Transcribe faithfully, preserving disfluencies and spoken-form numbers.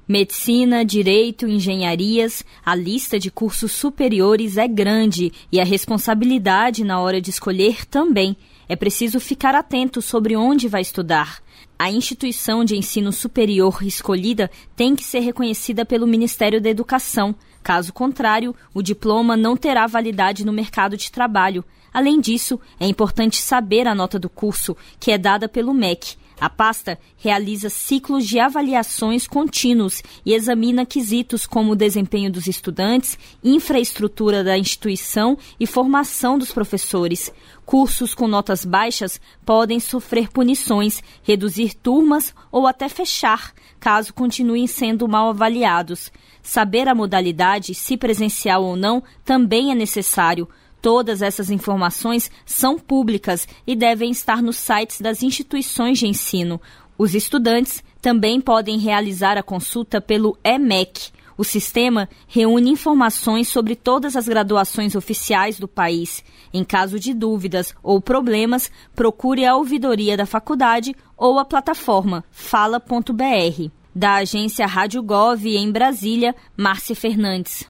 Medicina, Direito, Engenharias, a lista de cursos superiores é grande e a responsabilidade na hora de escolher também. É preciso ficar atento sobre onde vai estudar. A instituição de ensino superior escolhida tem que ser reconhecida pelo Ministério da Educação. Caso contrário, o diploma não terá validade no mercado de trabalho. Além disso, é importante saber a nota do curso, que é dada pelo M E C. A pasta realiza ciclos de avaliações contínuos e examina quesitos como o desempenho dos estudantes, infraestrutura da instituição e formação dos professores. Cursos com notas baixas podem sofrer punições, reduzir turmas ou até fechar, caso continuem sendo mal avaliados. Saber a modalidade, se presencial ou não, também é necessário. Todas essas informações são públicas e devem estar nos sites das instituições de ensino. Os estudantes também podem realizar a consulta pelo E M E C. O sistema reúne informações sobre todas as graduações oficiais do país. Em caso de dúvidas ou problemas, procure a ouvidoria da faculdade ou a plataforma fala ponto b r. Da agência Rádio Gov em Brasília, Márcia Fernandes.